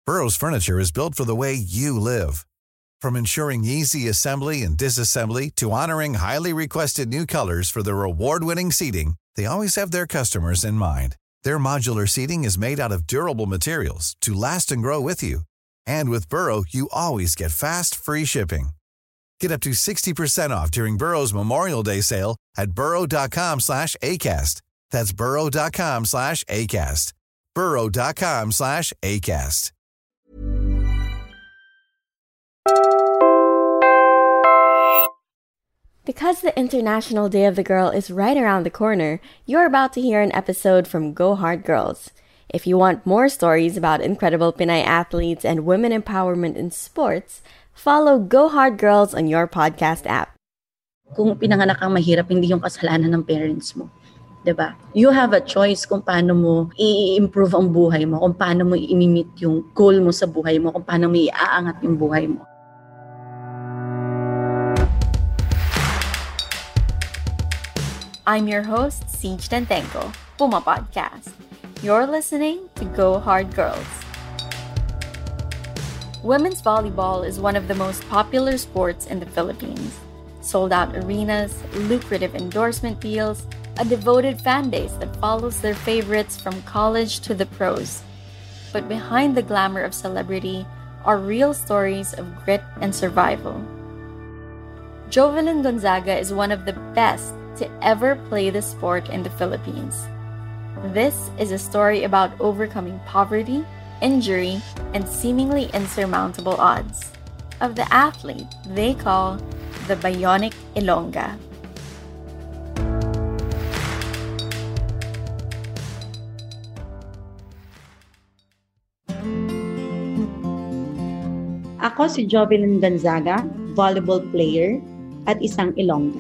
Burrow's furniture is built for the way you live. From ensuring easy assembly and disassembly to honoring highly requested new colors for their award-winning seating, they always have their customers in mind. Their modular seating is made out of durable materials to last and grow with you. And with Burrow, you always get fast, free shipping. Get up to 60% off during Burrow's Memorial Day sale at burrow.com/ACAST. That's burrow.com/ACAST. burrow.com/ACAST. Because the International Day of the Girl is right around the corner, you're about to hear an episode from Go Hard Girls. If you want more stories about incredible Pinay athletes and women empowerment in sports, follow Go Hard Girls on your podcast app. Kung pinanganak kang mahirap, hindi yung kasalanan ng parents mo. Diba? You have a choice kung paano mo i-improve ang buhay mo, kung paano mo i-meet yung goal mo sa buhay mo, kung paano mo i-aangat yung buhay mo. I'm your host, Siege Tantenko, Puma Podcast. You're listening to Go Hard Girls. Women's volleyball is one of the most popular sports in the Philippines. Sold-out arenas, lucrative endorsement deals, a devoted fan base that follows their favorites from college to the pros. But behind the glamour of celebrity are real stories of grit and survival. Jovelyn Gonzaga is one of the best to ever play the sport in the Philippines. This is a story about overcoming poverty, injury, and seemingly insurmountable odds of the athlete they call the Bionic Ilongga. Ako si Jovelyn Gonzaga, volleyball player at isang Ilongga.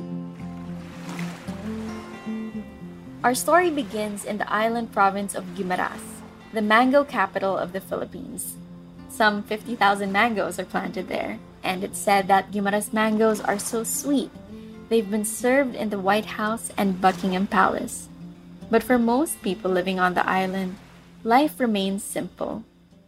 Our story begins in the island province of Guimaras, the mango capital of the Philippines. Some 50,000 mangoes are planted there, and it's said that Guimaras mangoes are so sweet, they've been served in the White House and Buckingham Palace. But for most people living on the island, life remains simple.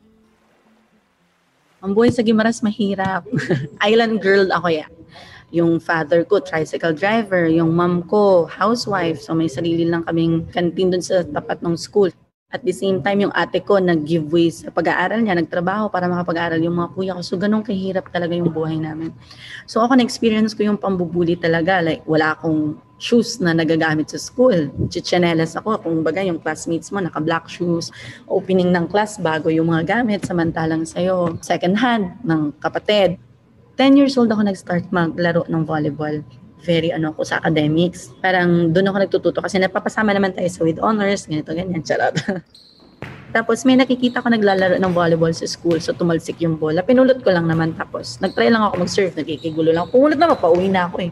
Ang buhay sa Guimaras mahirap. Island girl ako yan. Yung father ko, tricycle driver. Yung mom ko, housewife. So may sarili lang kaming kantin dun sa tapat ng school. At the same time, yung ate ko nag-give way sa pag-aaral niya, nagtrabaho para makapag-aaral yung mga kuya ko. So ganun kahirap talaga yung buhay namin. So ako na-experience ko yung pambubuli talaga. Like wala akong shoes na nagagamit sa school. Chichanelas ako. Kung baga yung classmates mo, naka-black shoes. Opening ng class, bago yung mga gamit. Samantalang sa'yo, second hand ng kapatid. 10 years old ako nag-start maglaro ng volleyball. Very ko sa academics. Parang doon ako nagtututo kasi napapasama naman tayo sa with honors, ganito, ganyan, charot. Tapos may nakikita ko naglalaro ng volleyball sa school, so tumalsik yung bola. Pinulot ko lang naman tapos. Nag-try lang ako mag-serve, nagkikigulo lang. Pumulot na, pauwi na ako eh.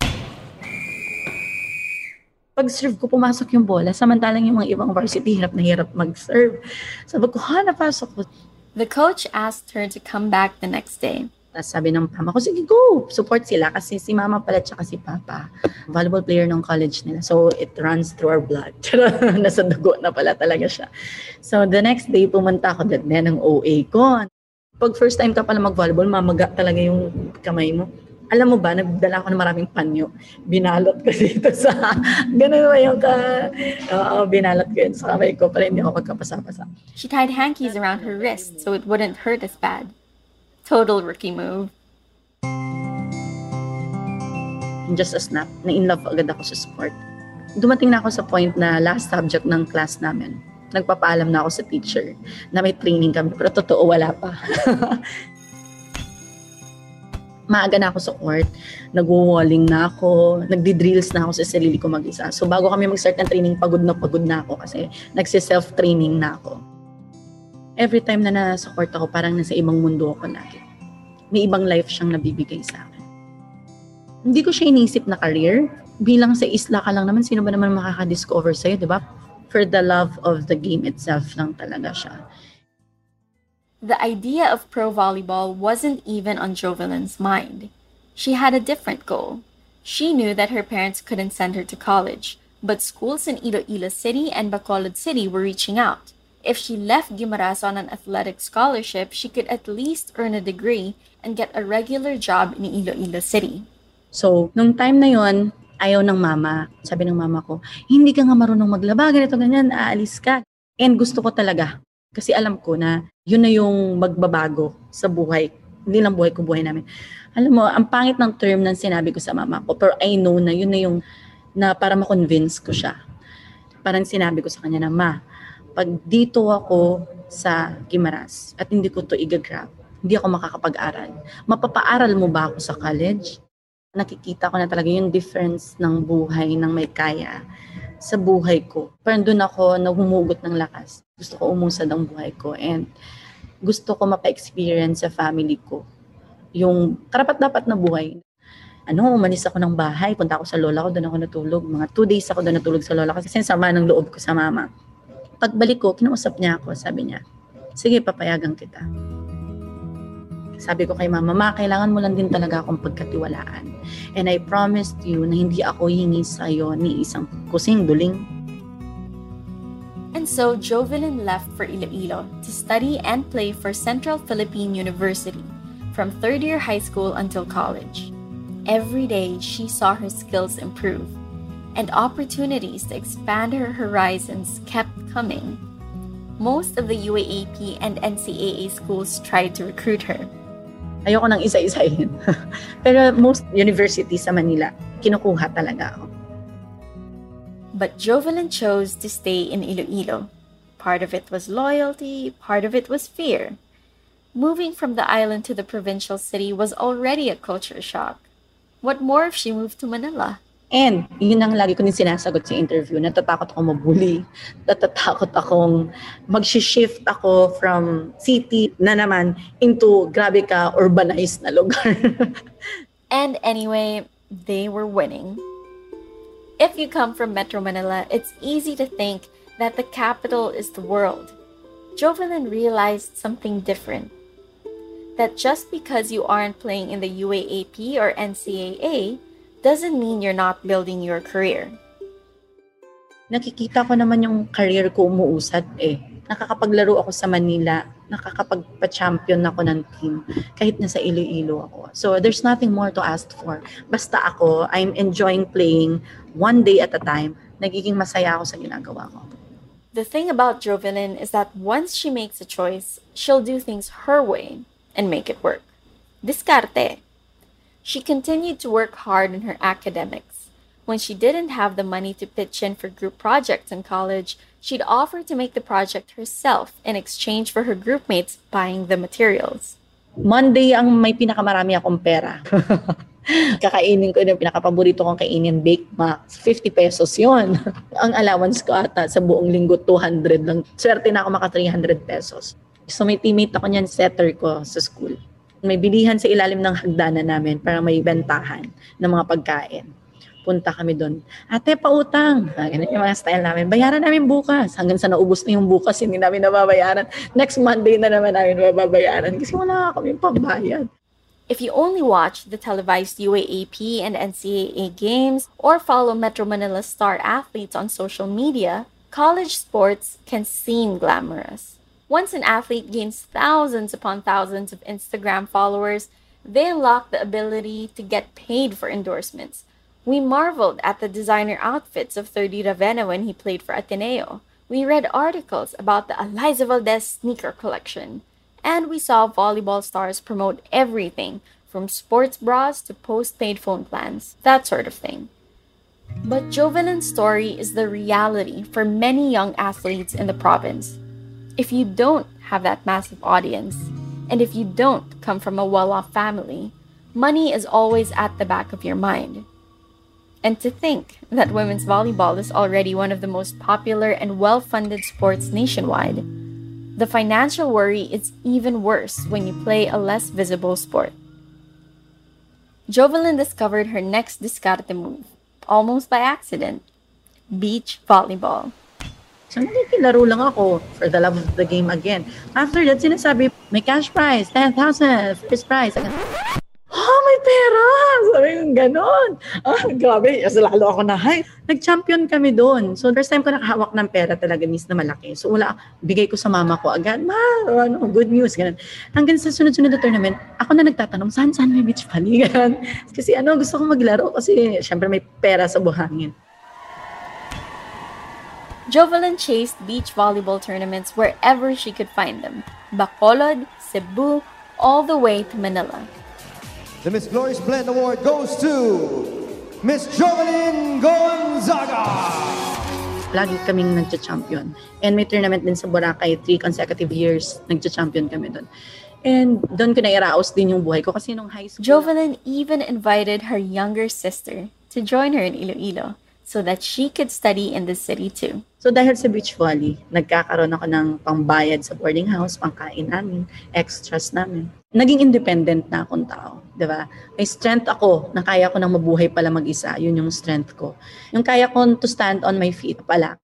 Pag-serve ko, pumasok yung bola. Samantalang yung mga ibang varsity, hirap na hirap mag-serve. Sabi ko, napasok ko. The coach asked her to come back the next day. Tapos sabi ng mama ko, sige go, support sila kasi si mama pala tsaka si papa, volleyball player ng college nila. So it runs through our blood. Nasa dugo na pala talaga siya. So the next day, pumunta ako din ng OA ko. Pag first time ka pala mag-volleyball, mamaga talaga yung kamay mo. Alam mo ba, nagdala ako ng maraming panyo. Binalot ko dito sa, ganun ba yung binalot ko yun sa kamay ko para hindi ako magkapasa-pasa. She tied hankies around her wrist so it wouldn't hurt as bad. Total rookie move. Just a snap, na-in love agad ako sa sport. Dumating na ako sa point na last subject ng class namin. Nagpapaalam na ako sa teacher na may training kami, pero totoo wala pa. Maaga na ako sa court, nagwo-walling na ako, nagdi-drills na ako sa sarili ko mag-isa. So bago kami mag-start ng training, pagod na ako kasi nagsi-self-training na ako. Every time na nasa court ako, parang nasa ibang mundo ako lagi. May ibang life siyang nabibigay sa akin. Hindi ko siya inisip na career. Bilang sa isla ka lang naman, sino ba naman makaka-discover sa'yo, di ba? For the love of the game itself lang talaga siya. The idea of pro volleyball wasn't even on Jovelyn's mind. She had a different goal. She knew that her parents couldn't send her to college, but schools in Iloilo City and Bacolod City were reaching out. If she left Guimaras on an athletic scholarship, she could at least earn a degree and get a regular job in Iloilo City. So, nung time na yon, ayaw ng mama. Sabi ng mama ko, hindi ka nga marunong maglaba, ganito, ganyan, aalis ka. And gusto ko talaga. Kasi alam ko na yun na yung magbabago sa buhay. Hindi lang buhay ko, buhay namin. Alam mo, ang pangit ng term ng sinabi ko sa mama ko, pero I know na yun na yung, na para ma-convince ko siya. Parang sinabi ko sa kanya na, Ma, pag dito ako sa Guimaras at hindi ko to i-grab, hindi ako makakapag-aral. Mapapaaral mo ba ako sa college? Nakikita ko na talaga yung difference ng buhay ng may kaya sa buhay ko. Parang doon ako nahumugot ng lakas. Gusto ko umusad ang buhay ko and gusto ko mapa-experience sa family ko yung karapat-dapat na buhay. Umalis ako ng bahay, punta ako sa lola ko, doon ako natulog. Mga 2 days ako doon natulog sa lola ko kasi sama ng loob ko sa mama. Pagbalik ko, kinausap niya ako, sabi niya, sige, papayagan kita. Sabi ko kay mama, Ma, kailangan mo lang din talaga akong pagkatiwalaan. And I promised you na hindi ako hingi sa'yo ni isang kusing duling. And so, Jovelyn left for Iloilo to study and play for Central Philippine University from third-year high school until college. Every day, she saw her skills improve, and opportunities to expand her horizons kept coming. Most of the UAAP and NCAA schools tried to recruit her. Ayoko nang isa-isahin. Pero most universities sa Manila, kinukuha talaga ako. But Jovelyn chose to stay in Iloilo. Part of it was loyalty, part of it was fear. Moving from the island to the provincial city was already a culture shock. What more if she moved to Manila? And yun ang lagi ko din sinasagot sa interview, natatakot akong mabully, natatakot akong mag-shift ako from city na naman into grabe ka urbanized na lugar. And anyway, they were winning. If you come from Metro Manila, it's easy to think that the capital is the world. Jovelyn realized something different. That just because you aren't playing in the UAAP or NCAA doesn't mean you're not building your career. Nakikita ko naman yung career ko umuusad eh. Nakakapaglaro ako sa Manila, nakakapagpa-champion ako ng team kahit nasa Iloilo ako. So there's nothing more to ask for. Basta ako, I'm enjoying playing one day at a time. Nagiging masaya ako sa ginagawa ko. The thing about Jovelyn is that once she makes a choice, she'll do things her way and make it work. Diskarte. She continued to work hard in her academics. When she didn't have the money to pitch in for group projects in college, she'd offer to make the project herself in exchange for her groupmates buying the materials. Monday ang may pinakamarami akong pera. Kakainin ko yung pinakapaborito kong kainin, Baked Macs. 50 pesos yun. Ang allowance ko ata sa buong linggo, 200 lang. Swerte na ako maka 300 pesos. So may teammate ako niyan, setter ko sa school. May bilihan sa ilalim ng hagdanan namin para may bentahan ng mga pagkain. Punta kami doon. Ate, pautang. Ganun yung mga style namin. Bayaran namin bukas. Hanggang sa naubos na yung bukas, hindi namin nababayaran. Next Monday na naman namin mababayaran kasi wala kami pambayad. If you only watch the televised UAAP and NCAA games or follow Metro Manila star athletes on social media, college sports can seem glamorous. Once an athlete gains thousands upon thousands of Instagram followers, they unlock the ability to get paid for endorsements. We marveled at the designer outfits of 30 Ravenna when he played for Ateneo. We read articles about the Eliza Valdez sneaker collection. And we saw volleyball stars promote everything from sports bras to postpaid phone plans, that sort of thing. But Jovelyn's story is the reality for many young athletes in the province. If you don't have that massive audience, and if you don't come from a well-off family, money is always at the back of your mind. And to think that women's volleyball is already one of the most popular and well-funded sports nationwide, the financial worry is even worse when you play a less visible sport. Jovelyn discovered her next diskarte move, almost by accident: beach volleyball. So, nakikilaro lang ako for the love of the game again. After that, sinasabi, may cash prize, 10,000, first prize. Oh my may pera! Sabi ko, ganon. Grabe, as lalo ako na hype. Nag-champion kami doon. So, first time ko nakahawak ng pera talaga, miss na malaki. So, bigay ko sa mama ko agad, good news, ganun. Hanggang sa sunod-sunod na tournament, ako na nagtatanong, saan may beach volley? Ganun. Kasi gusto ko maglaro kasi syempre may pera sa buhangin. Jovelyn chased beach volleyball tournaments wherever she could find them. Bacolod, Cebu, all the way to Manila. The Miss Glorious Blend Award goes to Miss Jovelyn Gonzaga! Lagi kaming nagcha-champion. And may tournament din sa Boracay, 3 consecutive years, nagcha-champion kami doon. And doon ko na-iraos din yung buhay ko kasi nung high school. Jovelyn even invited her younger sister to join her in Iloilo so that she could study in the city too. So dahil sa beach volley, nagkakaroon ako ng pambayad sa boarding house, pangkain namin, extras namin. Naging independent na akong tao, di ba? May strength ako na kaya ko nang mabuhay pala mag-isa. Yun yung strength ko. Yung kaya ko to stand on my feet pala.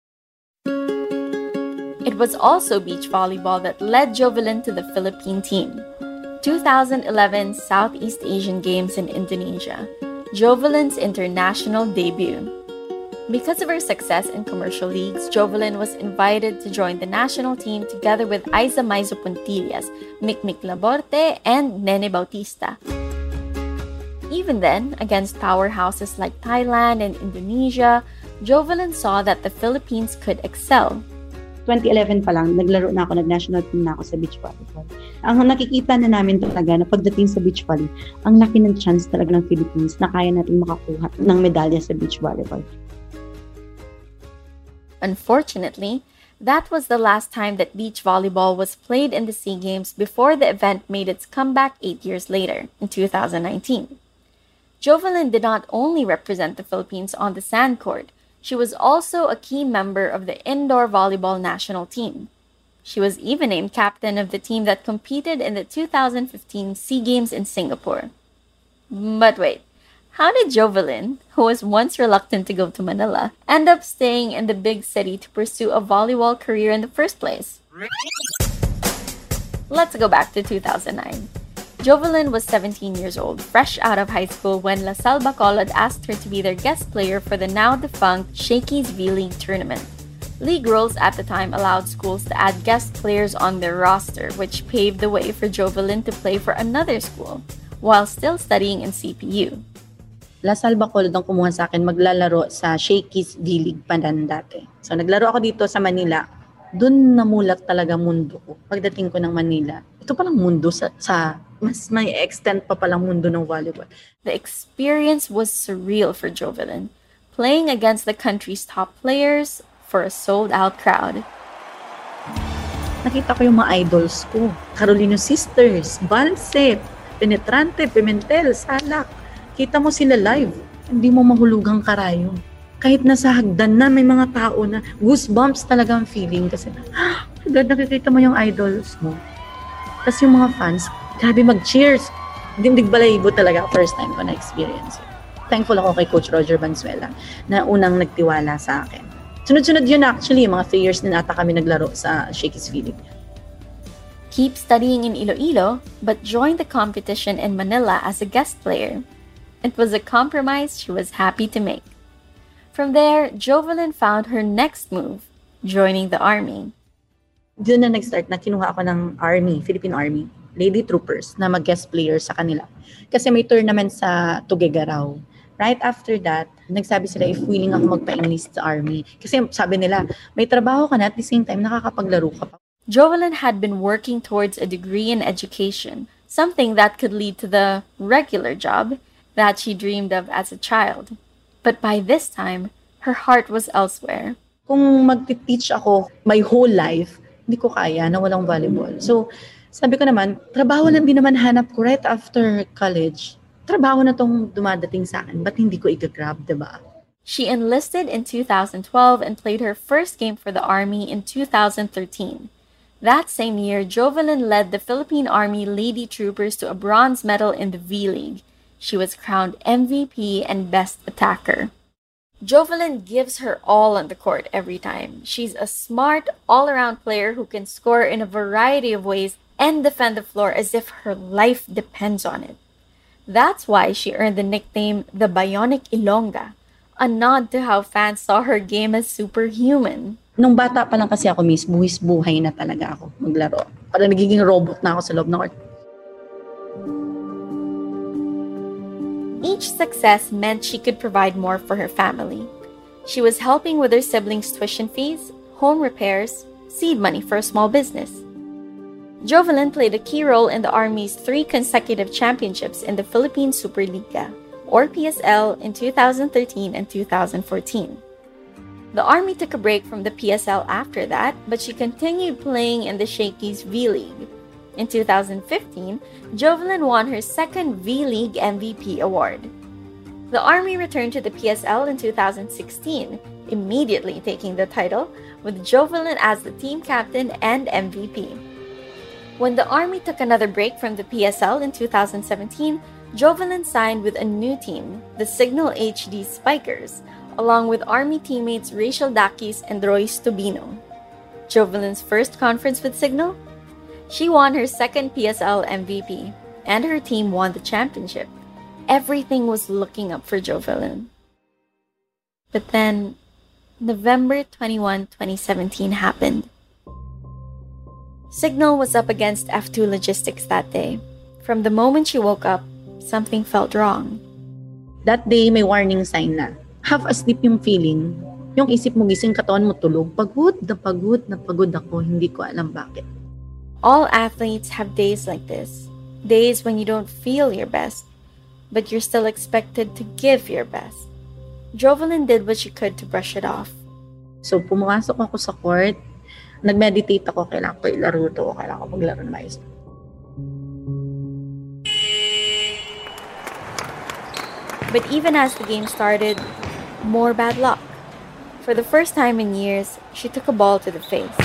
It was also beach volleyball that led Jovelyn to the Philippine team. 2011 Southeast Asian Games in Indonesia, Jovelyn's international debut. Because of her success in commercial leagues, Jovelyn was invited to join the national team together with Aiza Maizo Puntillas, Mikmik Laborte, and Nene Bautista. Even then, against powerhouses like Thailand and Indonesia, Jovelyn saw that the Philippines could excel. 2011 pa lang, naglaro na ako, nag-national team na ako sa beach volleyball. Ang nakikita na namin talaga na pagdating sa beach volley, ang laki ng chance talaga ng Philippines na kaya natin makakuha ng medalya sa beach volleyball. Unfortunately, that was the last time that beach volleyball was played in the SEA Games before the event made its comeback 8 years later, in 2019. Jovelyn did not only represent the Philippines on the sand court, she was also a key member of the indoor volleyball national team. She was even named captain of the team that competed in the 2015 SEA Games in Singapore. But wait, how did Jovelyn, who was once reluctant to go to Manila, end up staying in the big city to pursue a volleyball career in the first place? Let's go back to 2009. Jovelyn was 17 years old, fresh out of high school when La Salle Bacolod asked her to be their guest player for the now-defunct Shakey's V-League tournament. League rules at the time allowed schools to add guest players on their roster, which paved the way for Jovelyn to play for another school, while still studying in CPU. La Salle Bacolod ang kumuha sa akin maglalaro sa Shakey's V-League pa dati. So naglaro ako dito sa Manila. Doon namulat talaga mundo ko. Pagdating ko ng Manila, ito palang mundo sa mas may extent pa palang mundo ng volleyball. The experience was surreal for Jovelyn, playing against the country's top players for a sold-out crowd. Nakita ko yung mga idols ko. Carolino Sisters, Balsep, Penetrante, Pimentel, Salak. Kita mo sila live, hindi mo mahulugang karayom. Kahit nasa hagdan na, may mga tao na goosebumps talaga ang feeling kasi nakikita mo yung idols mo. Tapos yung mga fans, grabe mag-cheers. Dindig balahibo talaga first time ko na-experience. Thankful ako kay Coach Roger Valenzuela na unang nagtiwala sa akin. Sunod-sunod yun actually, mga 3 years din ata kami naglaro sa Shakey's V-League. Keep studying in Iloilo, but joined the competition in Manila as a guest player. It was a compromise she was happy to make. From there, Jovelyn found her next move, joining the Army. Doon na nag-start na kinuha ako ng Army, Philippine Army, Lady Troopers, na mag-guest player sa kanila. Kasi may tournament sa Tuguegarao. Right after that, nagsabi sila if willing ako magpa-enlist sa Army. Kasi sabi nila, may trabaho ka na at the same time nakakapaglaro ka pa. Jovelyn had been working towards a degree in education, something that could lead to the regular job that she dreamed of as a child. But by this time, her heart was elsewhere. Kung mag-teach ako my whole life, hindi ko kaya na walang volleyball. So, sabi ko naman, trabaho lang din naman hanap ko right after college. Trabaho na tong dumadating sa akin, ba't hindi ko i-grab, diba? She enlisted in 2012 and played her first game for the Army in 2013. That same year, Jovelyn led the Philippine Army Lady Troopers to a bronze medal in the V-League. She was crowned MVP and Best Attacker. Jovelyn gives her all on the court every time. She's a smart, all-around player who can score in a variety of ways and defend the floor as if her life depends on it. That's why she earned the nickname the Bionic Ilongga, a nod to how fans saw her game as superhuman. Nung bata pa lang kasi ako, miss, buwis-buhay na talaga ako maglaro. Parang nagiging robot na ako sa loob ng court. Each success meant she could provide more for her family. She was helping with her siblings' tuition fees, home repairs, seed money for a small business. Jovelyn played a key role in the Army's 3 consecutive championships in the Philippine Superliga, or PSL, in 2013 and 2014. The Army took a break from the PSL after that, but she continued playing in the Shakey's V-League. In 2015, Jovelyn won her second V-League MVP award. The Army returned to the PSL in 2016, immediately taking the title, with Jovelyn as the team captain and MVP. When the Army took another break from the PSL in 2017, Jovelyn signed with a new team, the Signal HD Spikers, along with Army teammates Rachel Dakis and Royce Tubino. Jovelyn's first conference with Signal? She won her second PSL MVP, and her team won the championship. Everything was looking up for Jovelyn. But then, November 21, 2017 happened. Signal was up against F2 Logistics that day. From the moment she woke up, something felt wrong. That day, may warning sign na. Half asleep yung feeling. Yung isip mo gising, katawan mo tulog. Pagod na pagod ako. Hindi ko alam bakit. All athletes have days like this. Days when you don't feel your best, but you're still expected to give your best. Jovelyn did what she could to brush it off. So, pumasok ako sa court. Nag-meditate ako, kailangan ko ilaro to, kailangan ko maglaro na maayos. But even as the game started, more bad luck. For the first time in years, she took a ball to the face.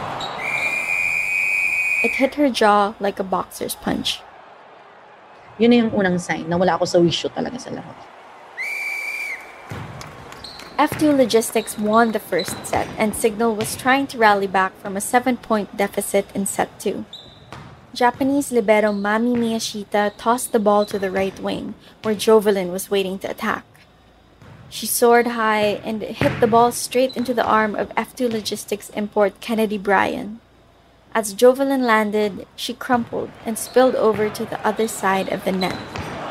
It hit her jaw like a boxer's punch. Yun na yung unang sign na wala ako sa wisyo talaga sa laro. F2 Logistics won the first set, and Signal was trying to rally back from a 7-point deficit in set 2. Japanese libero Mami Miyashita tossed the ball to the right wing, where Jovelyn was waiting to attack. She soared high and hit the ball straight into the arm of F2 Logistics import Kennedy Bryan. As Jovelyn landed, she crumpled and spilled over to the other side of the net.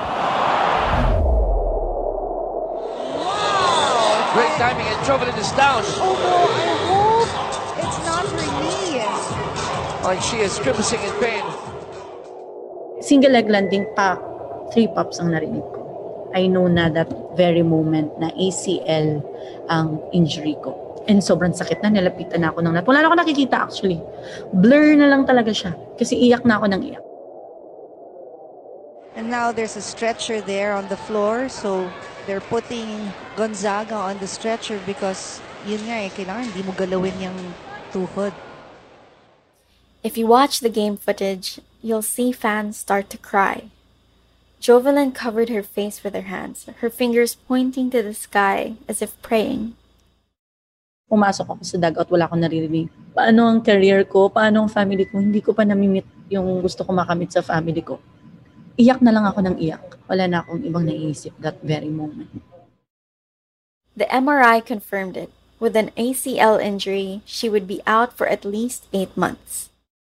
Great timing, and Jovelyn is down. Oh no, I hope it's not her knee. Like she is grimacing in pain. Single leg landing pa, 3 pops ang narinig ko. I know na that very moment na ACL ang injury ko. And sobrang sakit na, nilapitan na ako ng net. Wala na ako nakikita actually. Blur na lang talaga siya. Kasi iyak na ako ng iyak. And now there's a stretcher there on the floor, so they're putting Gonzaga on the stretcher because yun nga kailangan hindi mo galawin yung tuhod. If you watch the game footage, you'll see fans start to cry. Jovelyn covered her face with her hands, her fingers pointing to the sky as if praying. Pumasok ako sa dugout, wala akong naririnig. Paano ang career ko? Paano ang family ko? Hindi ko pa namimit yung gusto ko makamit sa family ko. Iyak na lang ako ng iyak. Wala na akong ibang naiisip that very moment. The MRI confirmed it. With an ACL injury, she would be out for at least 8 months.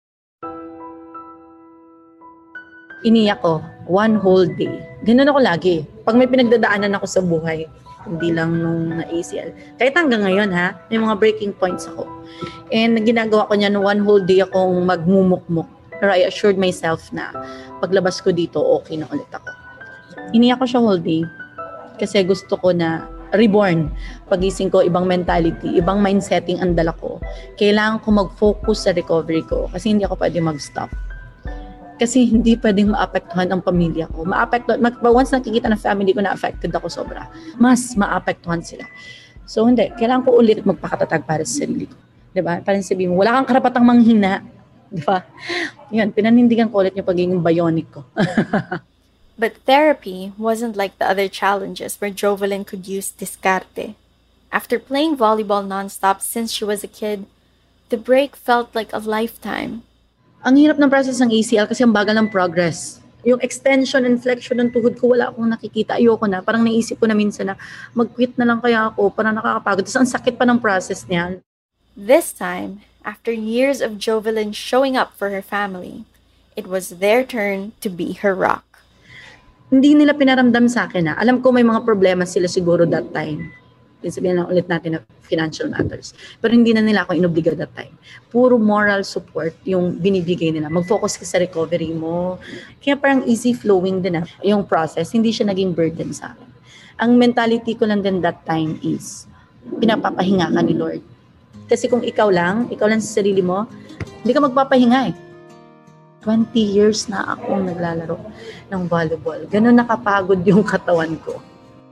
Iniyak ko, 1 whole day. Ganun ako lagi. Pag may pinagdadaanan ako sa buhay, hindi lang nung na-ACL. Kahit hanggang ngayon ha, may mga breaking points ako. And ginagawa ko niya no 1 whole day akong magmumukmuk. Pero I assured myself na paglabas ko dito, okay na ulit ako. Iniyak ko siya whole day kasi gusto ko na reborn. Pagising ko, ibang mentality, ibang mindsetting ang dala ko. Kailangan ko mag-focus sa recovery ko kasi hindi ako pwede mag-stop. Kasi hindi pwedeng maapektuhan ang pamilya ko. Once nakikita ng family ko na affected ako sobra, mas maapektuhan sila. So hindi, kailangan ko ulit magpakatatag para sa sarili ko. Diba? Parang sabihin mo, wala kang karapatang manghina. Diba? Yun, pinanindigan ko ulit yung pagiging bionic ko. But therapy wasn't like the other challenges where Jovelyn could use diskarte. After playing volleyball nonstop since she was a kid, the break felt like a lifetime. Ang hirap ng process ng ACL kasi ang bagal ng progress. Yung extension and flexion ng tuhod ko, wala akong nakikita. Ayoko na. Parang naisip ko na minsan na mag-quit na lang kaya ako. Parang nakakapagod. Tapos ang sakit pa ng process niyan. This time, after years of Jovelyn showing up for her family, it was their turn to be her rock. Hindi nila pinaramdam sa akin na. Alam ko may mga problema sila siguro that time. Sabihin na ulit natin na financial matters. Pero hindi na nila ako inobliga that time. Puro moral support yung binibigay nila. Mag-focus ka sa recovery mo. Kaya parang easy flowing din na yung process. Hindi siya naging burden sa akin. Ang mentality ko lang din that time is pinapapahinga ka ni Lord. Kasi kung ikaw lang sa sarili mo, hindi ka magpapahinga eh. 20 years na akong naglalaro ng volleyball. Ganun nakapagod yung katawan ko.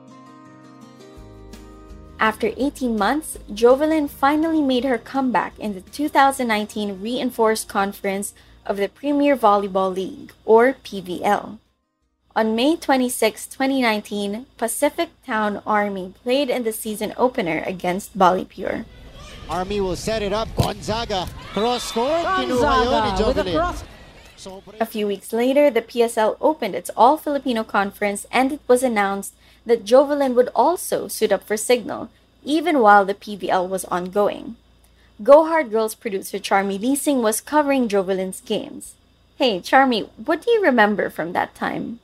After 18 months, Jovelyn finally made her comeback in the 2019 Reinforced Conference of the Premier Volleyball League, or PVL. On May 26, 2019, Pacific Town Army played in the season opener against Ballypure. Army will set it up. Gonzaga, cross-court. Kinuha yun ni Jovelyn. A few weeks later, the PSL opened its all-Filipino conference, and it was announced that Jovelyn would also suit up for Signal, even while the PVL was ongoing. Go Hard Girls producer Charmy Leasing was covering Jovelyn's games. Hey, Charmy, what do you remember from that time?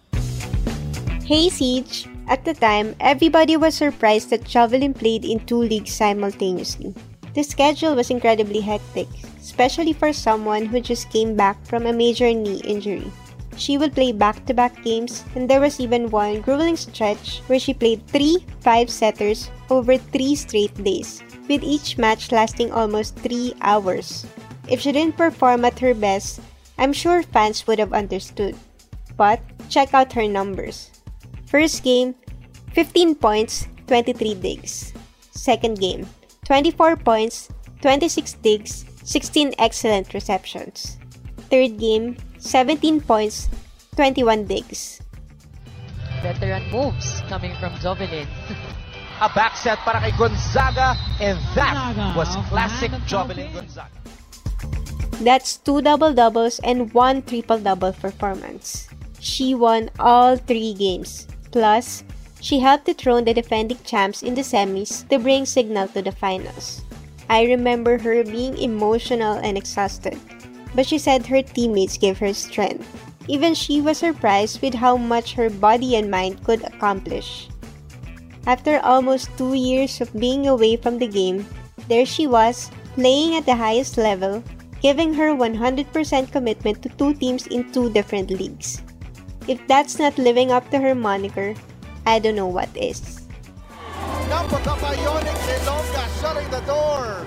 Hey, Siege! At the time, everybody was surprised that Jovelyn played in 2 leagues simultaneously. The schedule was incredibly hectic, especially for someone who just came back from a major knee injury. She would play back-to-back games, and there was even one grueling stretch where she played 3 5-setters over 3 straight days, with each match lasting almost 3 hours. If she didn't perform at her best, I'm sure fans would have understood. But check out her numbers. First game, 15 points, 23 digs. Second game, 24 points, 26 digs, 16 excellent receptions. Third game, 17 points, 21 digs. Veteran moves coming from Jovelyn. A back set para kay Gonzaga, and that was classic Jovelyn Gonzaga. That's 2 double-doubles and 1 triple-double performance. She won all 3 games. Plus, she helped dethrone the defending champs in the semis to bring Signal to the finals. I remember her being emotional and exhausted, but she said her teammates gave her strength. Even she was surprised with how much her body and mind could accomplish. After almost 2 years of being away from the game, there she was, playing at the highest level, giving her 100% commitment to 2 teams in 2 different leagues. If that's not living up to her moniker, I don't know what is. Napaka-bionic ni Longa, shutting the door.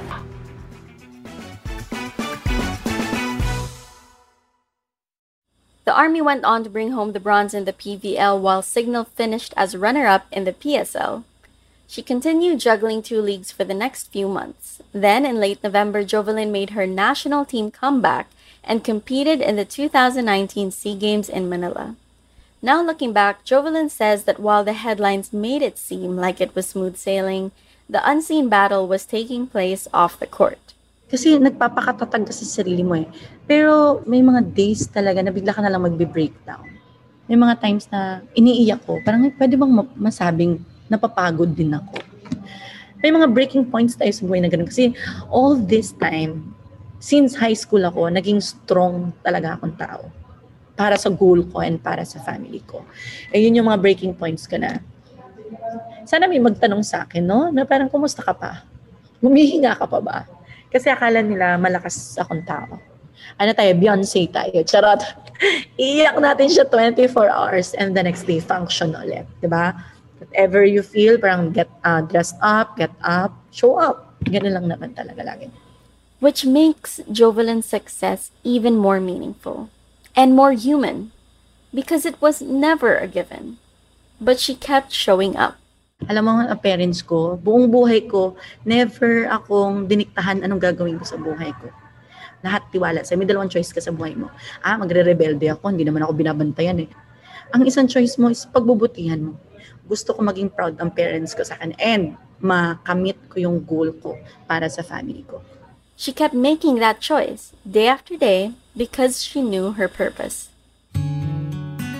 The Army went on to bring home the bronze in the PVL while Signal finished as runner-up in the PSL. She continued juggling 2 leagues for the next few months. Then, in late November, Jovelyn made her national team comeback and competed in the 2019 SEA Games in Manila. Now looking back, Jovelyn says that while the headlines made it seem like it was smooth sailing, the unseen battle was taking place off the court. Kasi nagpapakatatag ka sa sarili mo eh. Pero may mga days talaga na bigla ka na lang magbe-breakdown. May mga times na iniiyak ko. Parang pwede bang masabing napapagod din ako. May mga breaking points tayo sa buhay na ganun. Kasi all this time, since high school ako, naging strong talaga akong tao. Para sa goal ko and para sa family ko. Eh yun yung mga breaking points ko na. Sana may magtanong sa akin, no? Na parang, kumusta ka pa? Humihinga ka pa ba? Kasi akala nila malakas akong tao. Ano tayo? Beyonce tayo. Charot. Iiyak natin siya 24 hours and the next day function ulit. Diba? Whatever you feel, parang dress up, get up, show up. Ganun lang naman talaga lagi. Which makes Jovelyn's success even more meaningful and more human because it was never a given. But she kept showing up. Alam mo nga, parents ko, buong buhay ko, never akong diniktahan anong gagawin ko sa buhay ko. Lahat tiwala. May 2 choice ka sa buhay mo. Magre-rebelde ako, hindi naman ako binabantayan eh. Ang isang choice mo is pagbubutihan mo. Gusto ko maging proud ang parents ko sa akin and makamit ko yung goal ko para sa family ko. She kept making that choice day after day because she knew her purpose.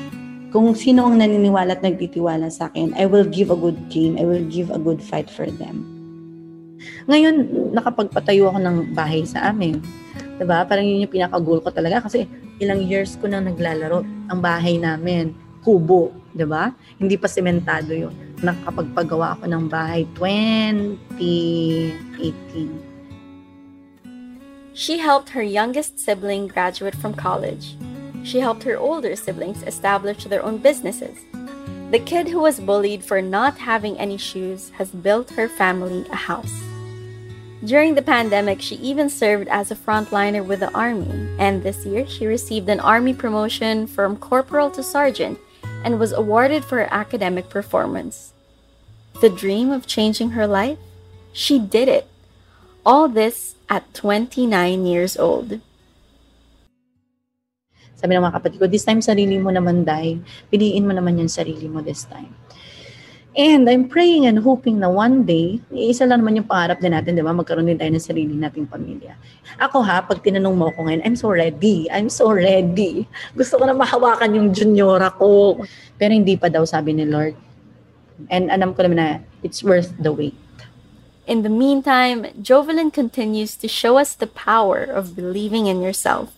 Kung sino ang naniniwala at nagtitiwala sa akin, I will give a good game. I will give a good fight for them. Ngayon, nakapagpatayo ako ng bahay sa amin. Diba? Parang yun yung pinaka-goal ko talaga kasi ilang years ko nang naglalaro. Ang bahay namin, kubo. Diba? Hindi pa sementado yun. Nakapagpagawa ako ng bahay 2018. She helped her youngest sibling graduate from college. She helped her older siblings establish their own businesses. The kid who was bullied for not having any shoes has built her family a house. During the pandemic, she even served as a frontliner with the Army, and this year she received an Army promotion from corporal to sergeant and was awarded for her academic performance. The dream of changing her life? She did it. All this at 29 years old. Sabi ng mga kapatid ko, this time sarili mo naman, Day. Piliin mo naman yung sarili mo this time. And I'm praying and hoping na one day, isa lang naman yung pangarap din natin, di ba? Magkaroon din tayo ng sarili nating pamilya. Ako pag tinanong mo ako ngayon, I'm so ready. Gusto ko na mahawakan yung juniora ko. Pero hindi pa daw, sabi ni Lord. And alam ko naman na it's worth the wait. In the meantime, Jovelyn continues to show us the power of believing in yourself.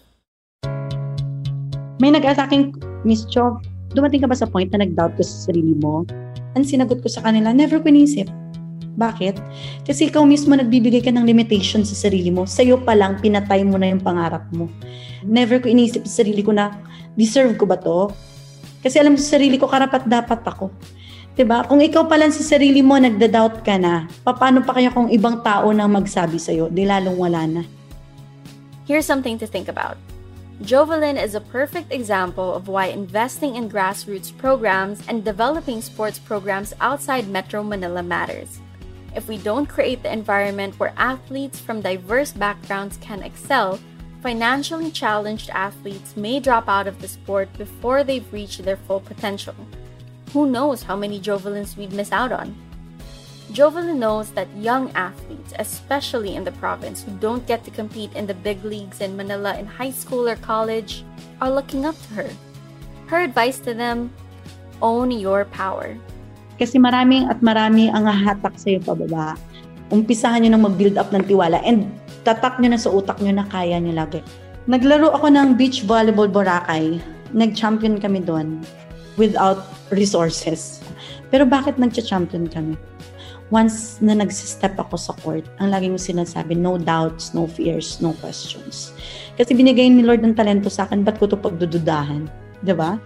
May nag-asaking, Miss Jov, dumating ka ba sa point na nag-doubt ka sa sarili mo? Ang sinagot ko sa kanila, never ko inisip. Bakit? Kasi ikaw mismo nagbibigay ka ng limitation sa sarili mo. Sa'yo pa lang, pinatay mo na yung pangarap mo. Never ko inisip sa sarili ko na, deserve ko ba to? Kasi alam sa sarili ko, karapat dapat ako. Diba? Kung ikaw pa lang sa sarili mo, nagda-doubt ka na, paano pa kaya kung ibang tao nang magsabi sa'yo, di lalong wala na. Here's something to think about. Jovelyn is a perfect example of why investing in grassroots programs and developing sports programs outside Metro Manila matters. If we don't create the environment where athletes from diverse backgrounds can excel, financially challenged athletes may drop out of the sport before they've reached their full potential. Who knows how many Jovelyns we'd miss out on? Jovelyn knows that young athletes, especially in the province, who don't get to compete in the big leagues in Manila in high school or college, are looking up to her. Her advice to them, own your power. Kasi marami ang hahatak sa'yo pababa. Umpisahan nyo nang mag-build up ng tiwala and tatak nyo na sa utak nyo na kaya nyo lagi. Naglaro ako ng beach volleyball Boracay. Nag-champion kami doon without resources. Pero bakit nag-champion kami? Once na nag-step ako sa court, ang lagi mo sinasabi, no doubts, no fears, no questions. Kasi binigay ni Lord ng talento sa akin, ba't ko ito pagdududahan? Diba?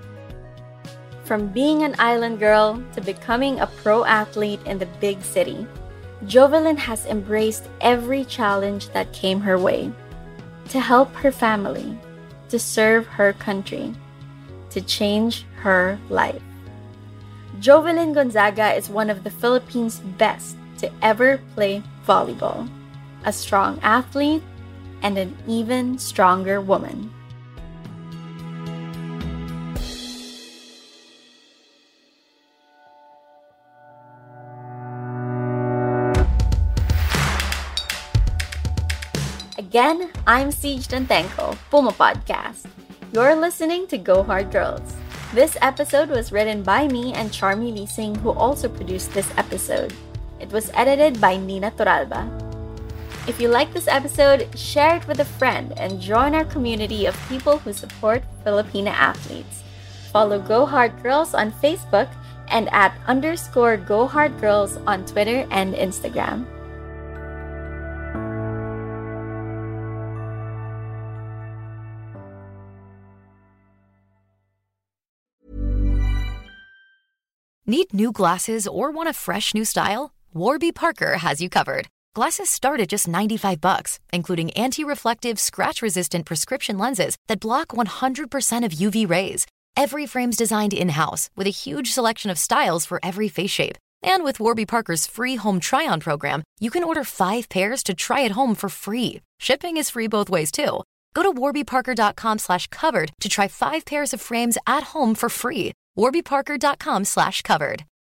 From being an island girl to becoming a pro athlete in the big city, Jovelyn has embraced every challenge that came her way to help her family, to serve her country, to change her life. Jovelyn Gonzaga is one of the Philippines' best to ever play volleyball, a strong athlete, and an even stronger woman. Again, I'm Siege Dantenko, Puma Podcast. You're listening to Go Hard Girls. This episode was written by me and Charmy Leasing, who also produced this episode. It was edited by Nina Toralba. If you like this episode, share it with a friend and join our community of people who support Filipina athletes. Follow Go Hard Girls on Facebook and @_Go Hard Girls on Twitter and Instagram. Need new glasses or want a fresh new style? Warby Parker has you covered. Glasses start at just $95, including anti-reflective, scratch-resistant prescription lenses that block 100% of UV rays. Every frame's designed in-house with a huge selection of styles for every face shape. And with Warby Parker's free home try-on program, you can order 5 pairs to try at home for free. Shipping is free both ways, too. Go to warbyparker.com/covered to try 5 pairs of frames at home for free. warbyparker.com/covered.